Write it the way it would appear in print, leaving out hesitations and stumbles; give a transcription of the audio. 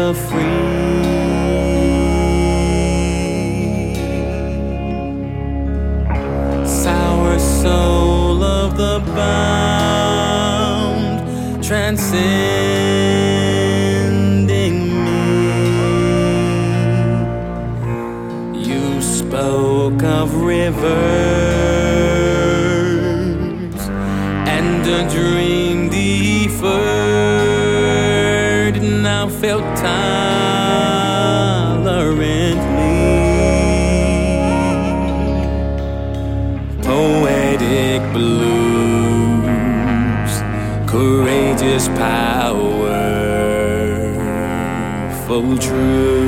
the free, sour soul of the bound, transcending me. You spoke of rivers and a dream deferred, now felt tolerantly. Poetic blues, courageous, powerful truth.